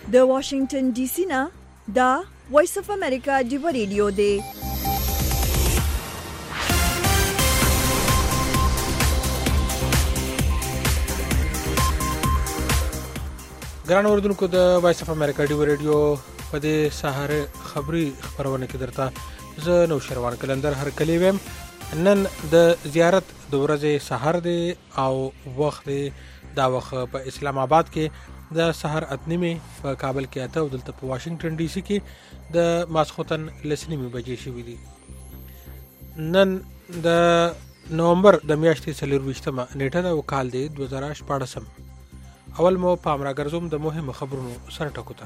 د واشنگټن ډي سي نه دا وایس اف امریکا دی ریډیو دی. ګران اوردونکو د وایس اف امریکا دی ریډیو په دې سهار خبری خبرونه کې درته زه نو شروان کلندر هر کلی ویم. نن د زیارت د ورځې سحر دی او وخت دا وخت په اسلام آباد کې د سحر اتنیمه، په کابل کې اته او دلته په واشنگټن ډي سي کې د ماسخوتن لسنیمه بجې شوې دي. نن د نومبر د میاشتې 24مه نیټه د وکال دی 2014. اول مو پامرا ګرځوم د مهمو خبرونو سره ټکوته.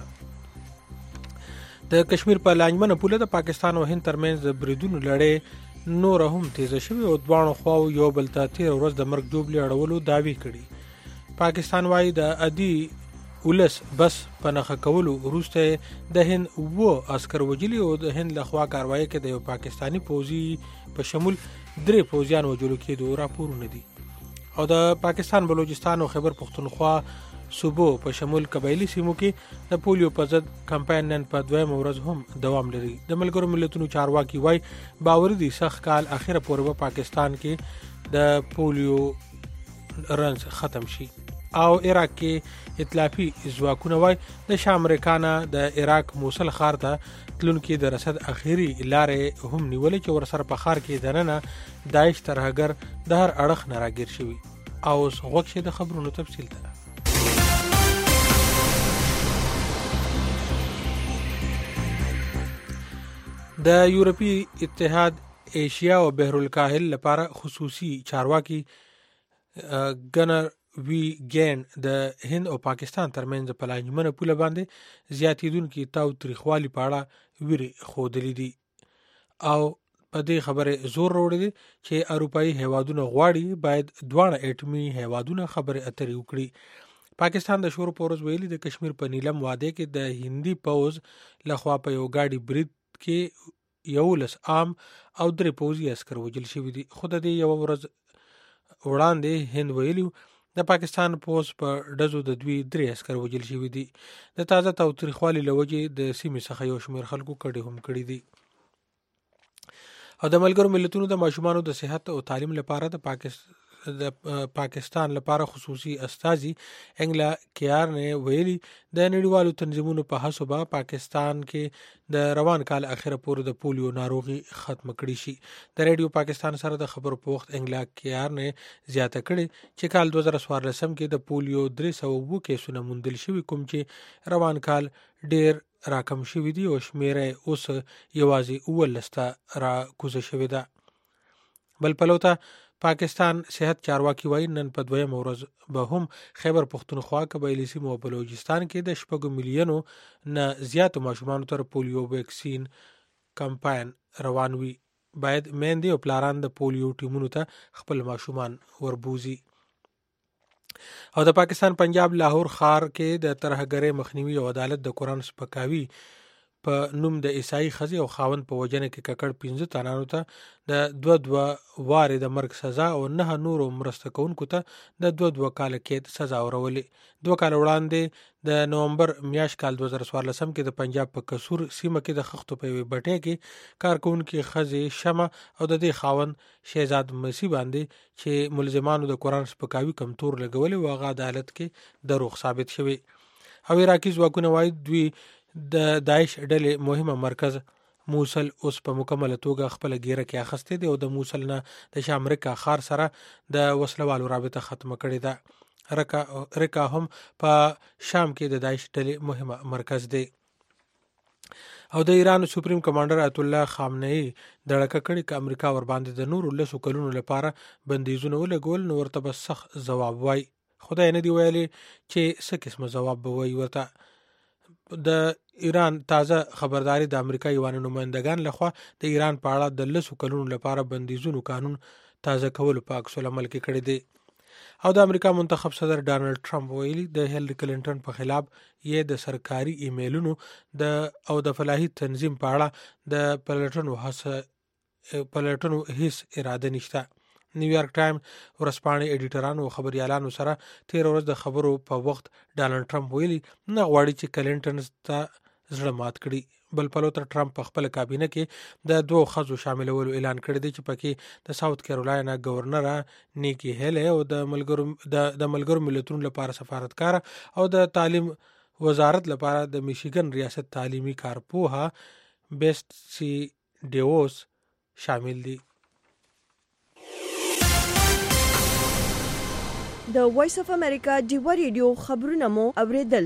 د کشمیر په لانجمن پوله د پاکستان او هند ترمنځ د بریدونو لړۍ نور هم تیزه شوې او دوه خواو یو بل ته 13 ورځ د مرګ جوړې اړولو دعوی کړي. پاکستان وايي د ادي ولس بس په نخښه کولو وروسته د هند وو عسكر وجلي او د هند لخوا کاروایی کې د یو پاکستانی پوځي په شمول 3 پوځیان وجلو کېدو راپورونه دي. او د پاکستان بلوچستان او خیبر پختونخوا صوبو په شمول قبایلی سیمو کې د پولیو په ضد کمپاین نن په دویم ورځ هم دوام لري. د ملګرو ملتونو چارواکي وای باور دي سخت کال اخره پورې په پاکستان کې د پولیو رنز ختم شي. او عراق کې ائتلافي ځواکونه وای د شام امریکانا د عراق موصل ښار ته تلونکي د رسد اخیری لارې هم نیولې چې ورسره په ښار کې دننه داعش ترهګر د هر اړخ نه راګیر شوي. او غوښ د خبرونو تفصیل ته. د یورپی اتحاد ایشیا او بحرالکاهل لپاره خصوصي چارواکي ګنر وی ګین د هند او پاکستان ترمنځ په لانجمنه پوله باندې زیاتیدونکي تاو تاریخوالي په اړه ویري خودلې دي او په دې خبره زور وروړي دي چې اروپאי هیوادونه غواړي باید دوه اټومي هیوادونه خبره اترې وکړي. پاکستان د شورو پورز ویلي د کشمیر په نیلم واده کې د هندي پوز لخوا په یو گاډي برید کې یو لس عام او 3 پوځي عسكر وجل شوی دي. خو د یو ورځ وړاندې هند ویلي د پاکستان پوز په ډزو د 2 عسكر وجل شوی دي. د تازه تاوتریخوالي لوجې د سیمې څخه یو شمېر خلکو کډې هم کړې دي. او د ملګرو ملتونو د ماشومانو د صحت او تعلیم لپاره د پاکستان لپاره خصوصي استازي انګلا کیار نه ویلي د نړیوالو تنظیمونو په هڅو به پاکستان کې د روان کال اخره پورې د پولیو ناروغي ختم کړي شي. د ریډیو پاکستان سره د خبرو په وخت انګلا کیار نه زیاته کړي چې کال 2014 کې د پولیو 300 کیسونه موندل شوي، کوم چې روان کال ډیر راکم شوی دی او شمیره اوس یوازې 19 را کوزه شوی ده. بل پلوته پاکستان صحت چارواکي وایي نن په دویم ورځ به هم خیبر پختونخوا قبایلی سیمو او بلوچستان کې د 6 میلیونو نه زیاتو ماشومانو تر پولیو ویکسین کمپاین روان وي. باید میندې او پلاران د پولیو ټیمونو ته خپل ماشومان وربوزي. او د پاکستان پنجاب لاهور ښار کې د ترهګرۍ مخنیوي او عدالت د قرآن سپکاوي په نوم د عیسائی خزي او خاوند په وجنه کې ککړ 15 تنانو ته د 2 واره د مرګ سزا او 9 نورو مرسته کوونکو ته د 2 کال کې سزا ورولې. 2 کال وړاندې د نومبر میاشت کال 2014 کې د پنجاب په کسور سیمه کې د خښتو په بټې کې کارکونکو خزي شمه او د دې خاوند شهزاد مسی باندې چې ملزمانو د قرآن سپکاوي کمتور لګولې او هغه عدالت کې دروغ ثابت شوی. او عراقي ځواکونه وایي دوی د داعش ډلې مهمه مرکز موصل اوس په مکمله توګه خپل ګیره کې اخستې دي او د موصل نه د شام امریکا ښار سره د وسلوالو رابطه ختمه کړې ده. رکا هم په شام کې د داعش ډلې مهمه مرکز دی. او د ایران سپریم کمانډر آیت الله خامنه‌ای د لکه کړي ک امریکا ور باندې د نور له کلونو لپاره بندیزونه ولګول نو ورته بس سخت جواب وای. خدای نه دی ویلي چې څه قسمه جواب به وای ورته. د ایران تازه خبرداري د امریکا یوان نمائندگان لخوا د ایران په اړه د 10 کلونو لپاره بندیزونو قانون تازه کول په عکس العمل کې کړی دی. او د امریکا منتخب صدر ډانلډ ټرمپ ویلي د هیلری کلینټن په خلاف یې د سرکاري ایمیلونو او د فلاحي تنظیم په اړه د پلټنو هیڅ اراده نشته. نیویارک ټایم ورځپاڼې ایډیټرانو او خبريالانو سره 13 ورځ د خبرو په وخت ډانلډ ټرمپ ویلي نه غواړي چې کلینټن ته زړه مات کړي. بل پلوتر ټرمپ په خپل کابینه کې د 2 ښځو شاملولو اعلان کړی دی چې پکې د ساوث کیرولاینا گورنر نیکی هیلی او د ملګرو ملتونو لپاره سفارتکار او د تعلیم وزارت لپاره د میشیګن ریاست تعلیمي کارپوها بیسټ سی ډیوس شامل دي. د وایس اف امریکا ډیوا ریډیو خبرونه مو اوریدل.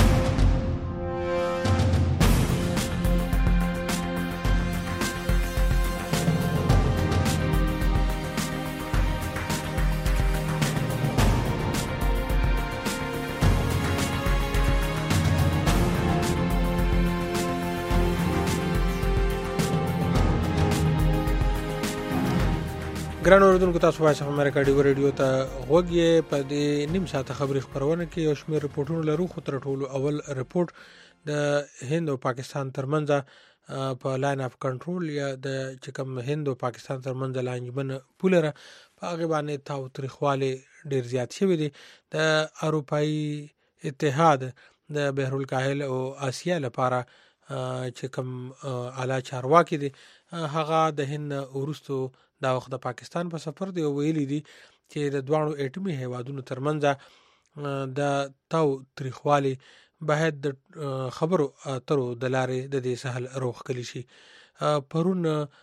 ګران اوریدونکو تاسو وایس اف امریکا ډیوا ریډیو ته غوږ یې. په دې نیم ساعته خبري خبرونه کې یو شمېر رپورټونه لرو، خو تر ټولو اول رپورټ د هند او پاکستان ترمنځ په لاین اف کنټرول یا د چې کوم هند او پاکستان ترمنځ لانجمن پولره په هغه باندې تاو تاریخواله ډیر زیات شوی دی. د اروپאי اتحاد د بحر الکاهل او آسیا لپاره چې کوم اعلی چارواکي دي هغه د هند ورستو دا وخت د پاکستان په سفر دی او ویلي دي چې د دوانو اټومي هیوادونو ترمنځ د تاو تاریخواله باید د خبرو اترو د لارې د دې سهل روخ کلی شي. پرون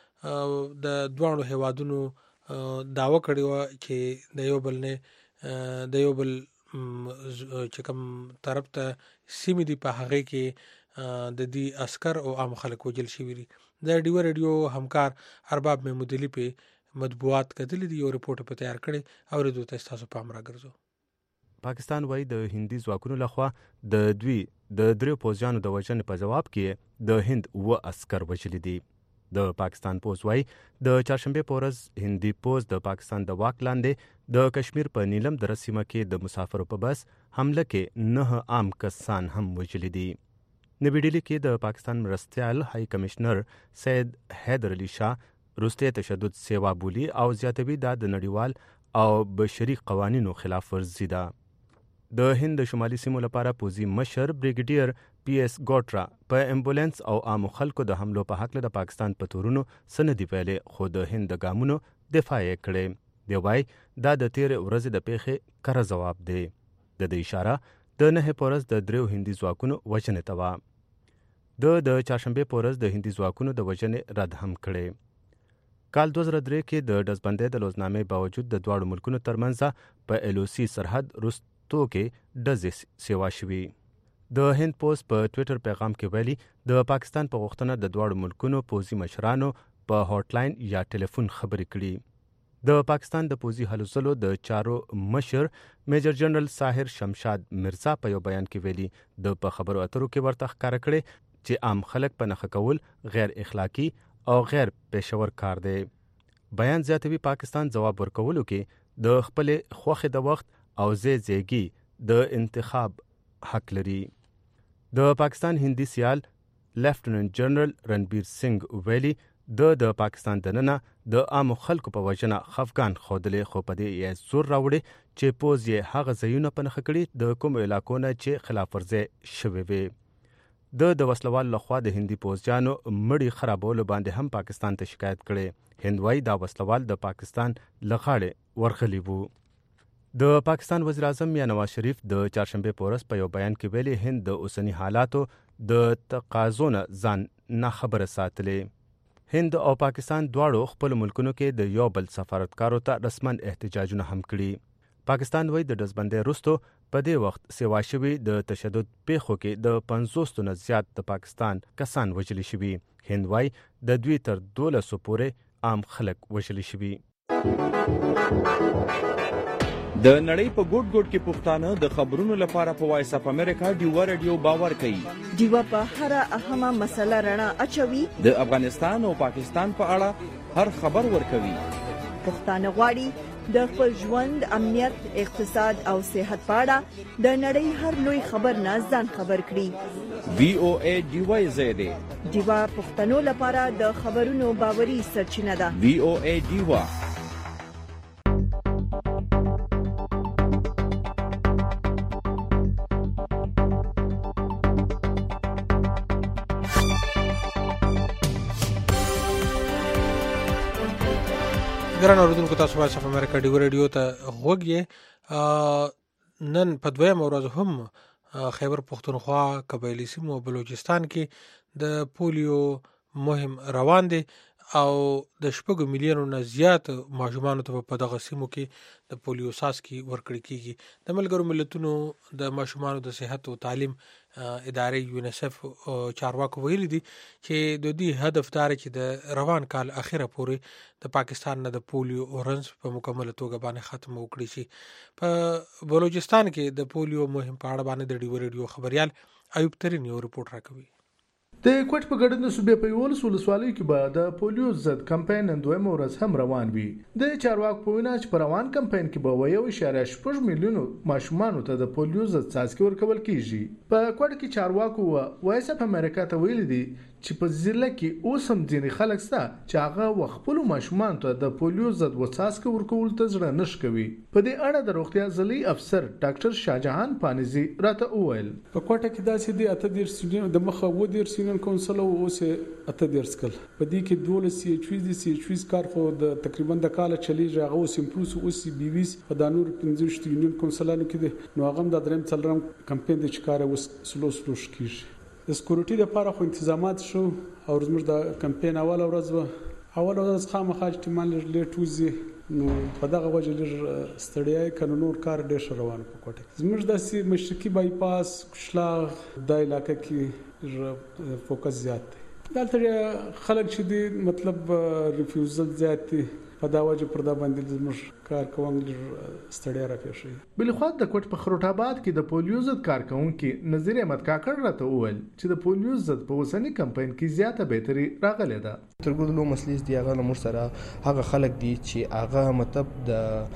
د دوانو هیوادونو داوا کړی و چې د یو بل چې کوم طرف ته سیمې دي په هغه کې د دې عسكر او عام خلک وجل شوی دي. د ډیوا ریډیو همکار ارباب محمودعلی په مطبوعات کتلې دي او ریپورت په تیار کړي او ردو ته تاسو پام راګرځو. پاکستان وایي د هندي ځواکونو لخوا د دوی د دریو پوځیانو د وژنې په جواب کې د هند 2 عسكر وژلي دي. د پاکستان پوځ وایي د چهارشنبه په ورځ هندي پوځ د پاکستان د واک لاندې د کشمیر په نیلم در سیمه کې د مسافرو په بس حمله کې 9 عام کسان هم وژلي دي. نوی ډیلی کې د پاکستان مرستیال های کمشنر سید حیدر علی شاه روسته تشدد سیوا بولی او زیاتوي دا د نړیوال او بشري قوانینو خلاف ورزي ده. د هند شمالي سیمو لپاره پوځي مشر بریګیډیر پی اس ګوټرا په امبولانس او عام خلکو د حملو په حق له پاکستان په تورونو سندې پیلې خو د هند د ګامونو دفاع کړي. دی وای دا د 13 ورځې د پیښې کره جواب دی. د دې اشاره د 9 پورز د دریو هندي ځواکونو وژنې ته و. د چهارشنبه پورز د هندي ځواکونو د وژنې رد هم کړي. کال 2003 کې د ډزبندۍ د لوزنامې باوجود د دواړو ملکونو ترمنځ په ال او سی سرحد رستو کې ډزې سیوا شوي. د هند پوز په ټویټر پیغام کې ویلي د پاکستان په غوښتنه د دواړو ملکونو پوځي مشرانو په هاټ لاین یا ټلیفون خبرې کړي. د پاکستان د پوځي هلو ځلو د چارو مشر میجر جنرال ساحر شمشاد مرزا په یو بیان کې ویلي د په خبرو اترو کې ورته ښکاره کړي چې عام خلک په نښه کول غیر اخلاقی او غیر پېښور کار دی. بیان زیاتوي پاکستان جواب ورکولو کې د خپل خوښې د وخت او زیږي د انتخاب حق لري. د پاکستان هندي سیال لیفټیننټ جنرال رنبیر سنگھ ویلي د پاکستان دننه د عام خلکو په وجنه خفقان خودلې خو په دې یې زور راوړي چې پوز یې هغه ځایونه په نښه کړي د کوم علاقو نه چې خلاف ورزي شوي وي. د وسلوال لخوا د هندي پوځیانو مړی خرابولو باندې هم پاکستان ته شکایت کړي. هندوای دا وسلوال د پاکستان لغاړې ورغلی وو. د پاکستان وزیر اعظم یا نواز شریف د چهارشنبه پورس په یو بیان کې ویلي هند د اوسنی حالاتو د تقاضونو ځان نه خبره ساتلې. هند او پاکستان دواړو خپل ملکونو کې د یو بل سفارتکارو ته رسمن احتجاجونه هم کړي. پاکستان وایي د ډزبندۍ وروسته په دې وخت سیوا شوي د تشدد پیښو کې د 50 نه زیات د پاکستان کسان وژلي شوي. هند وایي د دوی تر 1200 پورې عام خلک وژلي شوي. د نړۍ په ګوټ ګوټ کې پښتانه د خبرونو لپاره په وایس اف امریکا ډیوا ریډیو باور کوي. ډیوا په هر اهمه مسله رڼا اچوي. د افغانستان او پاکستان په اړه هر خبر ورکوي. پښتانه غواړي د خپل ژوند، امنیت، اقتصاد او صحت په اړه د نړۍ هر لوی خبر نه ځان خبر کړي. وی او ای ډیوا زیاده ډیوا پښتنو لپاره د خبرونو باوري سرچینه ده. وی او ای ډیوا ګران اوریدونکو تاسو وایس اف امریکا ډیو ریډیو ته غوږی نن په دویم ورځ هم خیبر پختونخوا قبایلی سیمو بلوچستان کې د پولیو مهم روان دي او د 6 میلیونو نه زیات ماشومان ته په دغه سیمو کې د پولیو ساسکي ورکړی کیږي. د ملګرو ملتونو د ماشومان د صحت او تعلیم ادارې یونیسف چارواکو ویلي دي چې د دې هدف دا چې د روان کال اخیره پورې د پاکستان نه د پولیو اورنج په مکمل توګه باندې ختم وکړي شي. په بلوچستان کې د پولیو مهم په اړه باندې د ډیو ریډیو خبريال ایوب ترين یو رپورټ راکوي. د کوټ په ګډه د صوبې په یول ولسوالۍ کې به د پولیو ضد کمپاین نن دویم ورځ هم روان وي. د چارواکو په وینا چې په روان کمپاین کې به 1.6 میلیونو ماشومان ته د پولیو ضد څاڅکي ورکول کیږي. په کوټ کې چارواکو وایس اف امریکا ته ویلي دي چې په ضلع کې اوس هم ځینې خلک شته چې هغه خپل ماشومان ته د پولیو ضد څاڅکي ورکول ته زړه نش کوي. په دې اړه د روغتیا ضلعي افسر ډاکټر شاهجهان پانیزي راته وویل په کوټه کې داسې دي اته ډیر سټوډنټ د مخه و ډیر سینن کونسل او اوس اته ډیر سکل په دې کې 12 سی ایچ وی کار خو د تقریبا د کال چلیږي هغه اوس امپروس اوس بي وی په دانور 15 یونین کونسلانو کې نو هغه د دریم څلرم کمپاین د چکار اوس سلوش کیږي. د سکیورټي لپاره خو تنظیمات شو او زموږ د کمپاین اول ورځ خامخا احتمال لیټ وځي نو په دغه وجه لږ ستړیا کنه نور کار ډېر روان په کوټه زموږ د مشرقي بایپاس شلاغ د علاقې کې فوکس زیات دی. دلته خلک چې دی مطلب ریفیوزل زیات دی په دا وجه پر دا باندې زموږ کار کوم ستړیا راپېښي. بل خو د کوټ په خروټ آباد کې د پولیو ضد کارکونکو نظیر احمد کاکړ راته وویل چې د پولیو ضد په وسنی کمپاین کې زیاته بهتري راغله ده. ترګو لو مسلې دی هغه نمور سره هغه خلک دي چې هغه مطلب د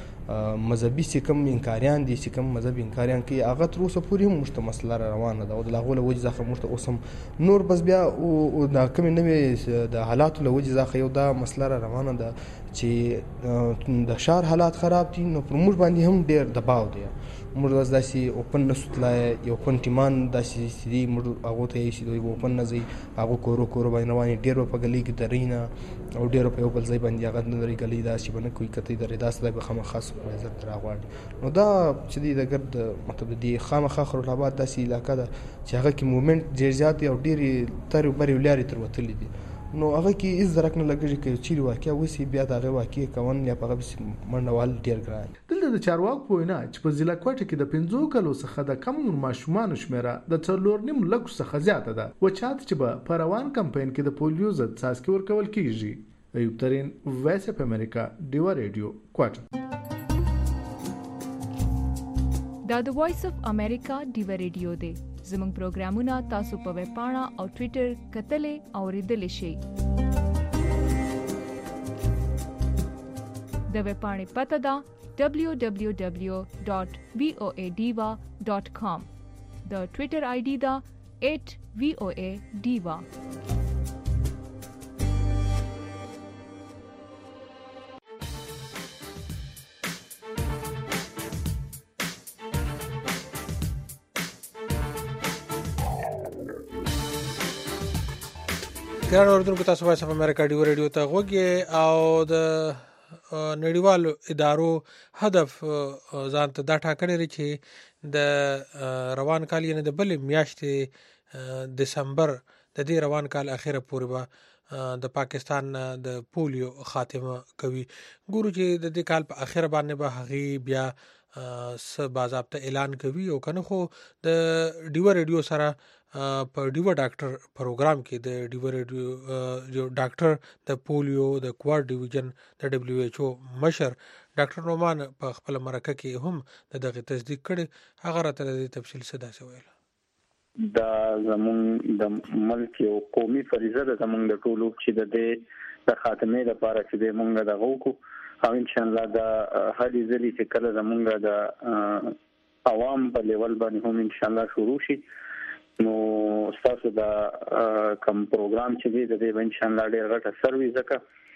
مذهبي سکم انکاریان دي سکم مذهبي انکاریان کې هغه تر اوسه پورې هم مشته مسله روانه ده او د لاغول وجه ځخه مشته اوسم نور بس بیا او د کوم نوې د حالاتو له وجه ځخه یو دا مسله روانه ده چې د شهر حالات خراب دي نو پر موږ باندې هم ډېر دباو دی. موږ داسې اوپن نسوتلای یو پونټیمان داسې سړي موږ هغه ته یې سړي اوپن نه زی هغه کورو باندې رواني ډېر په غلي کې درینه او ډېر په یو بل ځای باندې هغه نری غلي داسې باندې کوئی کته درې داسې به خامخا سپایزر راغواړي نو دا چې د ګرد مطلب دی خامخا خروټ آباد داسې علاقہ ده چې هغه کې موومېنټ ډېر زیات او ډېر تر بری ولاري تر وتلې دي نو هغه کې از درک نه لګیږي چې چیرې واقعیا وسی بیا دغه واقعي کون یا په منډوال ډیر ګران. دلته د چارواکو په وینا چې په ضلع کوټه کې د 15 کلو څخه د کم ماشومان شمیره د 4.5 لک څخه زیاته ده و چات چې په روان کمپاین کې د پولیو ضد څاڅکي ورکول کیږي. ایوب ترين وایس اف امریکا ډیو ریډیو کوټه. دا د وایس اف امریکا ډیو ریډیو دی. زموږ پروګرامونه تاسو په ویب پاڼه او ټوئیټر کتلې او ریډلې شئ. د ویب پاڼې پته ده www.voadiva.com. د ټوئیټر آی ډي ده @voadiva. ګران اوریدونکو تاسو وایس اف امریکا ډیو ریډیو ته غوږی او د نړیوالو ادارو هدف ځان ته دا ټاکلی دی چې د روان کال یعنی د بلې میاشتې دسمبر د دې روان کال اخیره پورې به د پاکستان د پولیو خاتمه کوي. ګورو چې د دې کال په اخیره باندې به هغې بیا باضابطه اعلان کوي او کنه خو د ډیو ریډیو سره په ډیو ډاکټر پروګرام کې د ډیو ریډیو جو ډاکټر د پولیو د کوار ډیویژن د دبليو ایچ او مشر ډاکټر نومان په خپل مرکه کې هم دغه تصدیق کړي. هغه راته د تفصیل څخه دا ویل دا زمون د ملک یو قومي فریضه ده زمون د ټولو چې د خاتمه لپاره چې موږ دغه وکړو او ان شاء الله دا هلي ځلې چې کله زمونږ د عوام په لیول باندې هم ان شاء الله شروع شي نو تاسو دا کوم پروګرام چې دی د ان شاء الله ډېر غټه سروي ځکه چې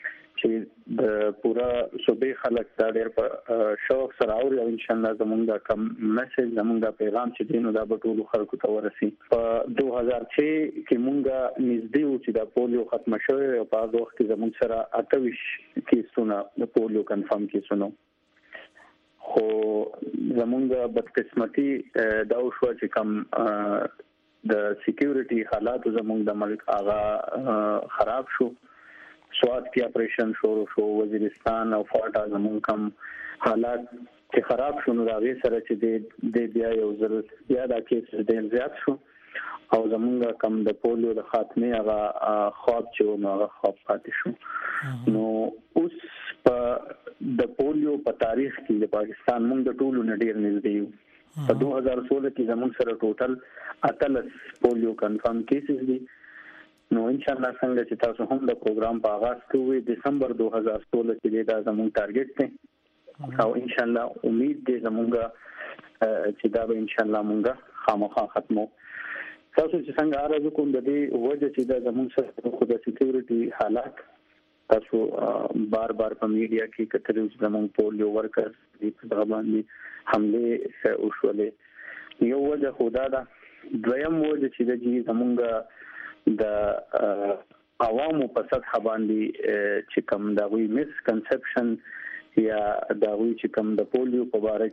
چې د پورا صوبې خلک دا ډېر په شوق سره اوري او ان شاء الله زموږ د کم میسج زموږ د پیغام چې دینو دا به ټول خلکو ته ورسي. په 2006 کې مونږه نږدې و چې د پولیو ختم شوی او په هغه وخت کې زموږ سره 28 کیسونه د پولیو کنفرم کیسونه، خو زموږ بدقسمتي دا شو چې کم د سکیورټي حالات زموږ د ملک هغه خراب شو. سواد کې اپریشن شروع شو، وزیرستان او فاټا زموږ کم حالات چې خراب شو، نو راغی سره چې د بیا یو ضرورت بیا دا کیس ډېر زیات شو او زموږ کم د پولیو د خاتمه هغه خواب چې نو هغه خواب پاتې شو. نو اوس په د پولیو په تاریخ کې د پاکستان موږ د ټولو نه ډېر نږدې یو. په 2016 کې زموږ سره ټوټل 18 پولیو کنفرم کیسز دي. نو ان شاء الله څنګه چې تاسو هم د پروګرام په آغاز کوئ دسمبر 2016 کې دا زموږ ټارګټ دی او ان شاء الله امید دی زموږ چې دا به ان شاء الله مونږه خامخا ختمو. تاسو چې څنګه ارزو کوم د دې وجه چې دا زموږ سره خو د سکیورټي حالات تاسو بار بار په میډیا کې کتل زموږ پولیو ورکرز په باندې حمله وشولې. یو وجه خدا دا، دویم وجه چې د زموږ د عوامو په سطح باندې چې کوم دا وی مس کنسپشن یا دا وی چې کوم د پولیو په اړه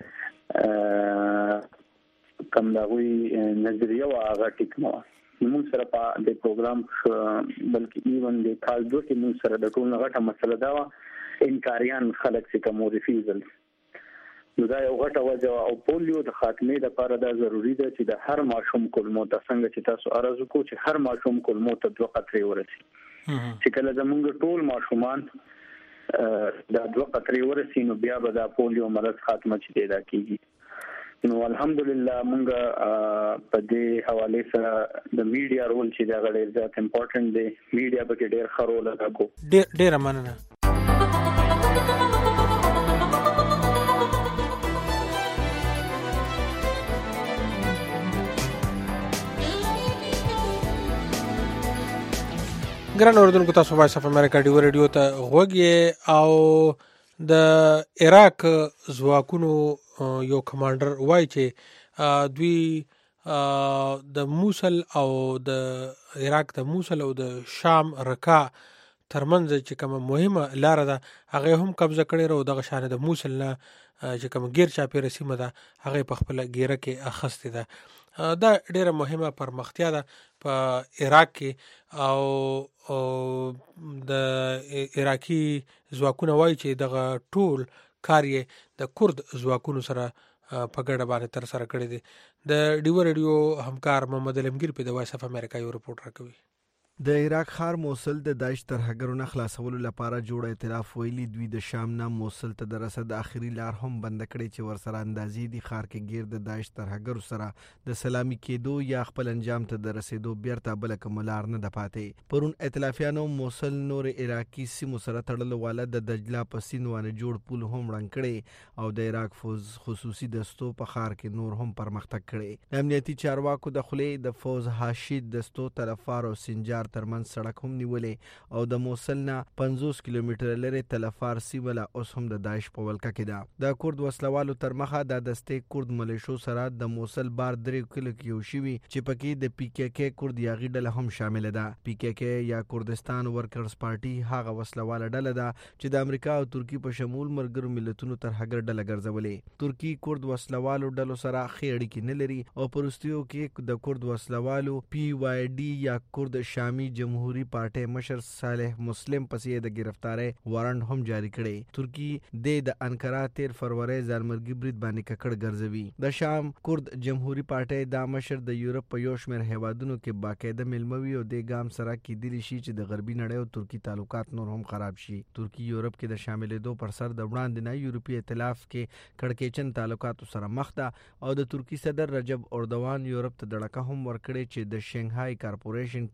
کې کوم دا وی نظریه واغه ټیک نو موږ سره په د پروګرام بلکې ایون د کال دوه کې موږ سره د ټول غټه مسله دا انکاریان خلک چې کوم ریفیوزل، نو دا یو غټه وجه او پولیو د خاتمه لپاره دا ضروری ده چې د هر ماشوم کلمو د څنګه چې تاسو ارزو کو چې هر ماشوم کلمو ته 2 قطرې ورسي، چې کله زموږ ټول ماشومان دا 2 قطرې ورسي نو بیا به دا پولیو مرض خاتمه چې پیدا کیږي. نو الحمدلله مونږ په دې حواله سره د میډیا رول چې دا غړي ځات امپورټنت دی، میډیا به ډېر خرول ادا کو. ډېر مننه. ګران اوردونکو، تاسو وایس اف امریکا ډیو ریډیو ته غوږی او د عراق ځواکونو یو کمانډر وایي چې دوی د موصل او د عراق د موصل او د شام رکا ترمنځ چې کومه مهمه لار ده هغه هم قبضه کړې او دغه شان د موصل نه چې کوم غیر چاپی رسیمه ده هغه په خپل ګیره کې اخستې ده. دا ډیره مهمه پرمختیا ده په عراق کې او د عراقي ځواکونه وایي چې دغه ټول کار یې د کورد ځواکونو سره په ګډه باندې تر سره کړی دی. د ډیو ریډیو همکار محمد علمگیر په د وایس اف امریکا یو رپورټ راکوي. د عراق ښار موصل د داعش ترهګرو نه خلاصولو لپاره جوړ ائتلاف ویلي دوی د شام نه موصل ته د رسد اخري لار هم بند کړي چې ورسره اندازې دي ښار کې غیر د داعش ترهګرو سره د سلامي کېدو یا خپل انجام ته د رسیدو بیرته بل کوم لار نه ده پاتې. پرون ائتلافیانو موصل نور عراقي سیمو سره تړلو والا د دجله په سیند باندې جوړ پول هم رنګ کړي او د عراق فوز خصوصي دستو په ښار کې نور هم پرمختګ کړي. د امنیتي چارواکو د خلې د فوز حاشد دستو تلفار او سنجار ترمن سړک هم نیولې او د موصل نه 50 کیلومتر لري تلفار سیمه اوس هم د داعش په ولکه کې ده. د کورد وسلوالو تر مخه د دستې کورد ملیشو سره د موصل بار 3 کیلو کې یو شوی چې پکې د پی کې کې کورد یاغي ډله هم شامل ده. پی کې کې یا کردستان ورکرز پارټي هغه وسلواله ډله ده چې د امریکا او ترکی په شمول مرګرو ملتونو تر هغه ډله ګرځولې. ترکی کورد وسلوالو ډلو سره خې اړیکې نه لري او پرستیو کې د کورد وسلوالو پی وای ډی یا کورد شامی جمهوری پارټي مشر صالح مسلم پسې د گرفتاری وارنټ هم جاری کړي. ترکی د انکارا 13 فروری ځانمرګي برید باندې ککړ ګرځوي. د شام کورد جمهوری پارټي د مشر د یورپ په یو شمېر هیوادونو کې باقاعده ملموي او د ګام سره کېدلی شي چې د غربي نړۍ او ترکی تعلقات نور هم خراب شي. ترکی یورپ کې د شاملېدو پر سر د وړاندې نه یورپي ائتلاف کې کړکېچن تعلقاتو سره مخ ده او د ترکی صدر رجب اردوان یورپ ته دړکه هم ورکړي چې د شنګهای کارپوریشن کې روس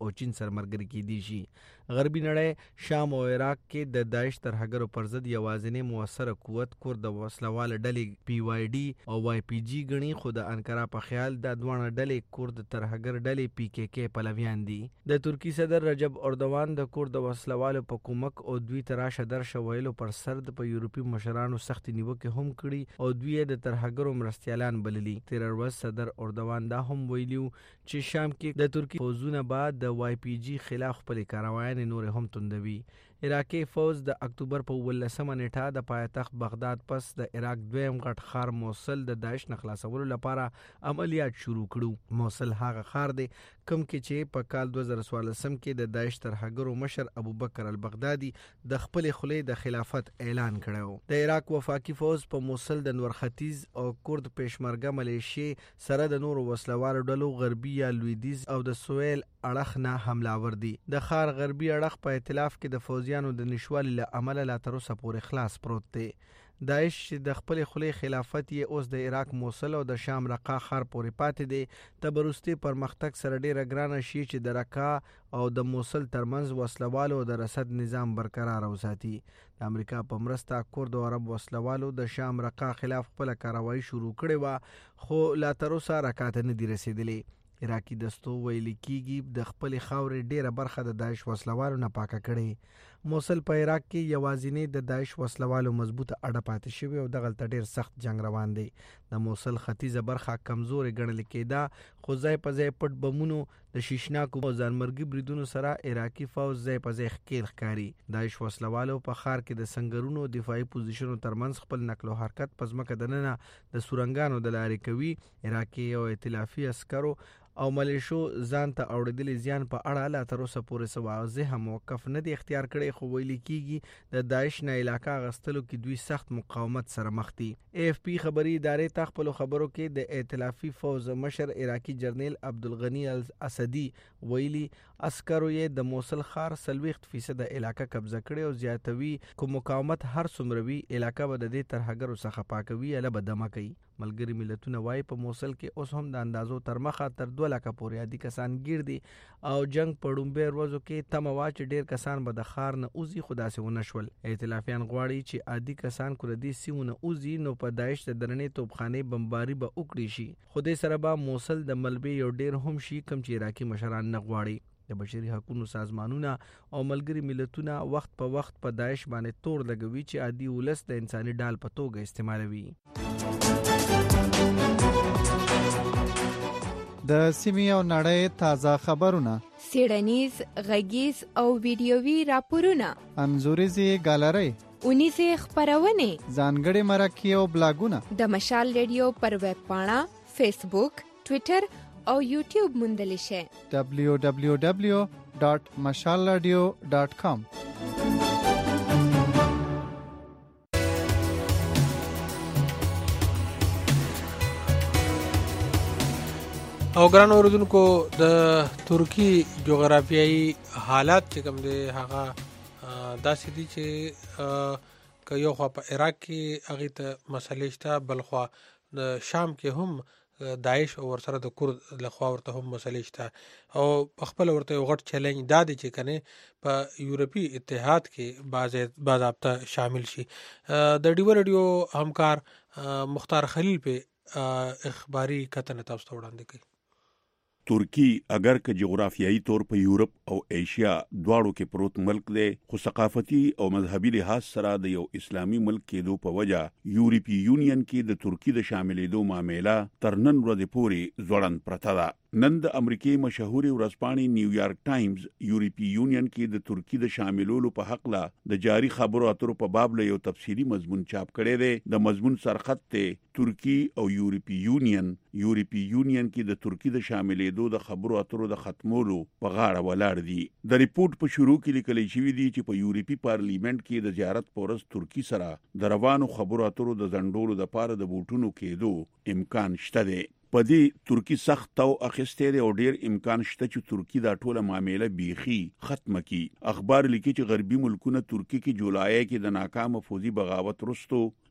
او چین سره مرګري کیدي شي. غربي نړۍ شام او عراق کې د داعش ترهګرو پر ضد یوازینی موثره قوت کورد وسلواله ډلې PYD او YPG غني، خو د انقره په خیال د دوه ډلې کورد ترهګر ډلې PKK پلویان دي. د ترکی صدر رجب اردوان د کورد وسلوالو په کومک او دوی تراشه درشه ویلو پر سر د یورپي مشرانو سخت نیوکه هم کړي او دوی د ترهګرو مرستیالان بللي. تیر ورځ صدر اردوان دا هم ویلیو چې شام کې د ترکی فوزونه بعد د YPG خلاف خپل کاروایان نور هم توندوي. عراقي فوز د اکتوبر په 18 نیټه د پایتخت بغداد پس د عراق دویم غټ ښار موصل د داعش نه خلاصولو لپاره عملیات شروع کړو. موصل هغه ښار دی کوم کې چې په کال 2014 کې د داعش ترهګرو مشر ابوبکر البغدادي د خپل خلې د خلافت اعلان کړو. د عراق وفاقي فوز په موصل د نور ختیځ او کورد پېشمرګه ملیشي سره د نور وسلوالو ډلو غربي یا لویدیز او د سویل اړخ نه حمله ور دي. د ښار غربي اړخ په ائتلاف کې د فوزیانو د نشوالي له امله لا تر اوسه پورې خلاص پروت دی. داعش د خپل خلې خلافت یې اوس د عراق موصل او د شام رقا ښار پورې پاتې دی. تبرستی پرمختګ سره ډیره ګرانه شي چې د رقا او د موصل ترمنځ وسلوالو د رسد نظام برقرار وساتي. د امریکا په مرسته کورد او عرب وسلوالو د شام رقا خلاف خپل کاروایی شروع کړې و، خو لا تر اوسه رکعت نه دی رسیدلی. عراقي دستو ویل کیږي د خپل خاورې ډیره برخه د داعش وسلوالو نه پاکه کړي. موصل په عراق کې یوازینی د داعش وسلوالو مضبوطه اډه پاتې شوی او دغلته ډیر سخت جنگ روان دی. د موصل ختیځه برخه کمزورې ګڼل کېده، خو ځای په ځای پټ بمونو د شیشناکو او ځانمرګي بریدونو سره عراقي فوز ځای په ځای ښکیل ښکاري. داعش وسلوالو په ښار کې د سنگرونو دفاعي پوزیشنو ترمنځ خپل نقل او حرکت په ځمکه دننه د سورنګانو د لارې کوي. عراقي او ائتلافي عسکرو او ملیشو ځان ته اوړېدلې زیان په اړه لا تر اوسه پورې څه واضح موقف نه دی اختیار کړی، خو ویل کېږي د داعش نه علاقه غستلو کې دوی سخت مقاومت سره مخ دي. AFP خبري ادارې ته خپلو خبرو کې د ائتلافي فوز مشر عراقي جرنیل عبدالغني الاسدي ویلي عسکرو یې د موصل ښار 40% علاقه قبضه کړې او زیاتوي کو مقاومت هر څومره وي علاقه به د دې ترهګرو څخه پاکوي یا به دمه کوي. ملګری ملتونه وايي په موصل کې اوس هم د اندازو تر مخه تر 2 لکه پورې عادي کسان ګیر دي او جنگ په ډومبه ورځو کې تمه وا چې ډیر کسان به د ښار نه اوزي، خو داسې ونه شول. ائتلافیان غواړي چې عادي کسان کور دي سیمونه اوزي نو په داعش د درنې توپخانې بمباري به وکړي شي، خو دې سره به موصل د ملبې یو ډیر هم شي کم چې عراقي مشران نه غواړي. د بشري حقوقو سازمانونه او ملګری ملتونه وخت په وخت په داعش باندې تور لګوي چې عادي ولس د انساني ډال په توګه استعمالوي. د سیمې او نړۍ تازه خبرونه، سیړنیز، غږیز او ویډیووي راپورونه، انځوریزي ګالري، اونیزه خبرونه، ځانګړي مرکې او بلاګونه د مشال ریډیو پر ویب پاڼه، فیسبوک، ټوئیټر او یوټیوب موندلی شئ. www.mashalradio.com. او ګران اوردونکو، د ترکی جغرافیایي حالات چې کوم دی هغه داسې دي چې که یو خوا په عراق کې هغې ته مسلې شته، بل خوا د شام کې هم داعش او ورسره د کورد لخوا ورته هم مسلې شته او په خپل ورته یو غټ چیلنج دا دی چې کنه په یورپی اتحاد کې باضابطه شامل شي. د ډیو رادیو همکار مختار خلیل په اخباری کتنه تاسو ته وړاندې کوي. ترکی اگر که جغرافیایی طور په یورپ او ایشیا دواړو کې پروت ملک دی، خو ثقافتي او مذهبي لحاظ سره د یو اسلامي ملک کېدو په وجه یورپی یونین کې د ترکی د شاملېدو معامله تر نن ورځې پورې ځوړند پرته ده. نن د امریکای مشهوري ورځپاڼې نیویارک ټایمز یورپی یونین کې د ترکی د شاملولو په حق له د جاری خبرو اترو په باب له یو تفصیلی مضمون چاپ کړی دی. د مضمون سرخط ته ترکی او یورپی یونین کې د ترکی د شاملېدو د خبرو اترو د ختمولو په غاړه ولاړ دي. د ریپورت په شروع کې لیکل شوی دی چې په یورپی پارلیمنت کې د زیارت پورس ترکی سره د روانو خبرو اترو د ځنډولو لپاره د بوټونو کېدو امکان شته دی. په دې ترکی سخت تو اخیسته دی او ډیر امکان شته چې ترکی دا ټوله معامله بیخي ختمه کړي. اخبار لیکي چې غربي ملکونه ترکی کې جولای کې د ناکام فوزي بغاوت وروسته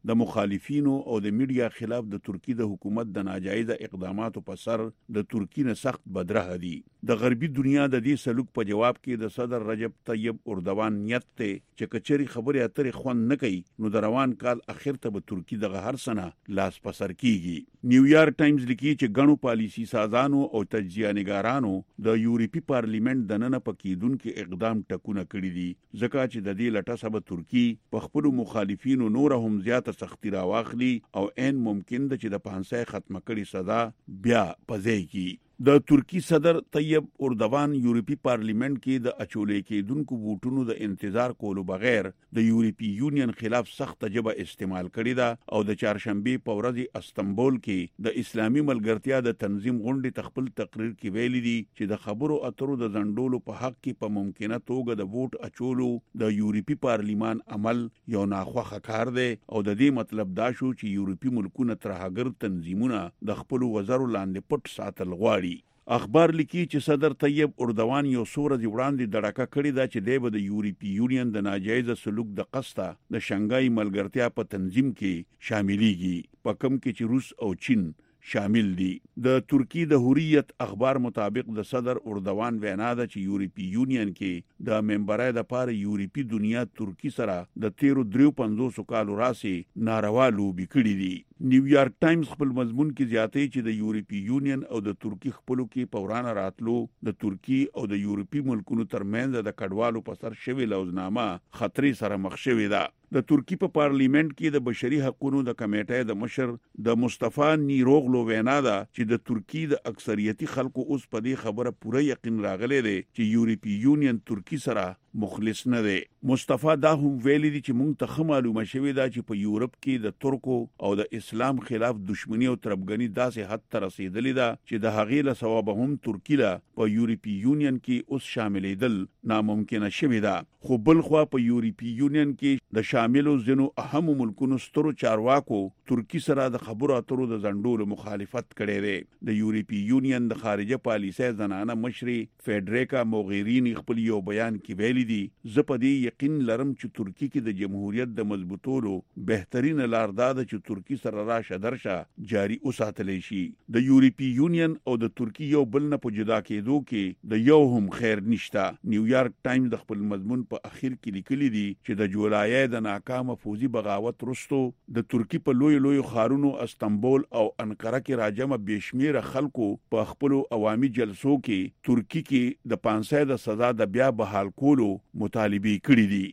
د مخالفینو او د میډیا خلاف د ترکی د حکومت د ناجایز اقداماتو په سر د ترکی نه سخت بدره دي. د غربي دنیا د دې سلوک په جواب کې د صدر رجب طیب اردوان نیت ته چې کچري خبرې اترې خوند نه کوي نو د روان کال اخر ته به ترکی دغه هر سنه لاس پسر کیږي. نیویارک ټایمز لیکي چې غنو پالیسی سازانو او تجزیه نگارانو د یورپی پارلیمنت د نن په کېدونکو اقدام ټکونه کړی دي ځکه چې د دې لټه سبب ترکی په خپل مخالفینو نور هم زیاته سختی راواخلي او ان ممکن ده چې د پانسای ختمه کړي سزا بیا پځای کی. د ترکی صدر طیب اردوان یورپی پارلیمنت کې د اچولې کېدونکو ووټونو د انتظار کولو بغیر د یورپی یونین خلاف سخت جبه استعمال کړی دا او د چهارشنبه په ورځ استنبول کې د اسلامي ملګرتیا د تنظیم غونډې تخپل تقریر کې ویلي دي چې د خبرو اترو د ځندولو په حق کې په ممکنه توګه د ووټ اچولو د یورپی پارلیمان عمل یو ناخوخه کار دی او د دې مطلب دا شو چې یورپی ملکونه ترهګر تنظیمونه د خپل وزرو لاندې پټ ساتل غواړي. اخبار لیکي چې صدر طیب اردوان یو سورج وړاندې دړکه کړې ده چې د یورپی یونین د ناجایز سلوک د قصته د شنګای ملګرتیا په تنظیم کې شاملېږي په کوم کې چې روس او چین شامل دي. د ترکی د حریت اخبار مطابق د صدر اردوان وینا ده چې یورپی یونین کې د ممبرای د پاره یورپی دنیا ترکی سره د 1353 کالو راسي ناروا لوبي کړې دي. نیویارک ټایمز خپل مضمون کې زیاتې چې د یورپی یونین او د ترکی خپلو کې پورانه راتلو د ترکی او د یورپی ملکونو ترمنځ د کډوالو په سر شوی لوزنامه خطرې سره مخ شوې ده. د ترکی په پارلیمنت کې د بشري حقوقو د کمیټې د مشر د مصطفی نیروغلو وینا ده چې د ترکی د اکثریتي خلکو اوس په دې خبره پوره یقین راغلی دی چې یورپی یونین ترکی سره مخلص نه دی. مصطفی دا هم ویلي دي چې مونږ ته معلومه شوې ده چې په یورپ کې د ترکو او د اسلام خلاف دښمنی او تربګنی داسې حد ته رسیدلې ده چې د هغې له ثوابه هم ترکی له په یورپی یونین کې اوس شاملېدل ناممکنه شوې ده. خو بل خوا په یورپی یونین کې د شاملو ځینو اهمو ملکونو سترو چارواکو ترکی سره د خبرو اترو د ځنډولو مخالفت کړی دی. د یورپی یونین د خارجه پالیسۍ زنانه مشري فیډریکا موغیرینی خپل یو بیان کې ویلي دي زه په دې یقین لرم چې ترکی کې د جمهوریت د مضبوطولو بهترین لار دا ده چې ترکی سره راشه درشه جاری وساتلی شي. د یورپی یونین او د ترکی یو بل نه په جدا کېدو کې د یو هم خیر نشته. نیویارک ټایمز د خپل مضمون په اخر کې لیکلي دي چې د جولای د ناکامه فوزي بغاوت وروسته د ترکی په لوی ښارونو استنبول او انقره کې راجمه بشمیره خلکو په خپل عوامي جلسو کې ترکی کې د 500 د سزا د بیا بحال کولو مطالبه کړې دي.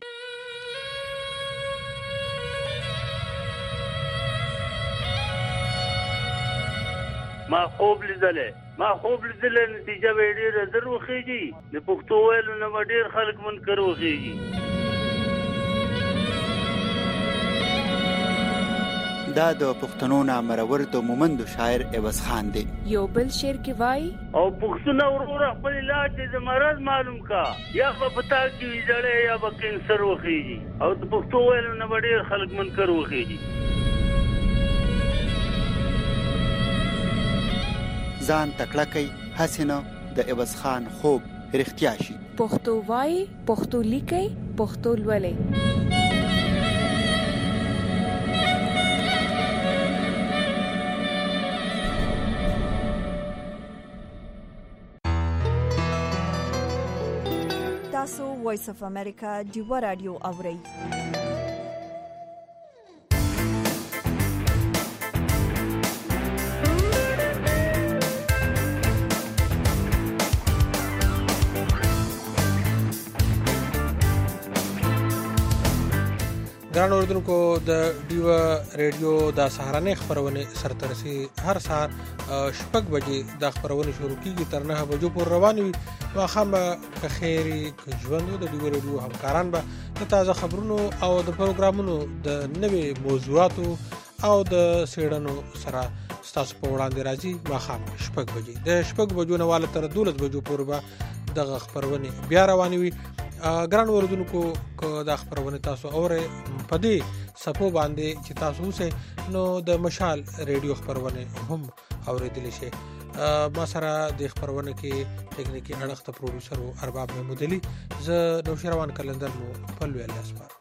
ما خوب لیدلې نتیجه به ډېره زر وخیږي. د پښتو ویلو نه ډېر خلک منکر وخیږي. دا د پښتنو نامرور د مومندو شاعر عوض خان دی. یو بل شعر کې وای او پښتون ورور خپل علاج د مرض معلوم کا یا په پتا کې ویځړې یا په کینسر وخیږي او د پښتو ویلو نه ډېر خلک منکر وخیږي. ځان تکړه کوي حسینه د عوض خان خوب رښتیا شي. پښتو وای پښتو لیکي پښتو لولې. تاسو وایس اف امریکا ډیوا رادیو اورئ. ګران اوریدونکو د ډیوا ریډیو د سهارنې خبرونه سرترسي هر سهار 6 بجې د خبرونه شروع کیږي تر 9 بجو پورې روان وي. واخم په خیری ژوندو د ډیوا ریډیو همکاران به د تازه خبرونو او د پروګرامونو د نوې موضوعاتو او د سیړنو سره تاسو په وړاندې راځي. واخم 6 بجې د 6 بجو نه واله تر 12 بجو پورې به دغه خبرونه بیا روان وي. ګران اوریدونکو کو د خبرونه تاسو اوره په دې سپو باندې چې تاسو اوسه نو د مشال ریډیو خبرونه هم اوریدل شي. ما سره د خبرونه کې ټکنیکی اړخ ته پروډوسر او ارباب محمود علي ز نوشیروان کلندر مو په لوی الله سپار.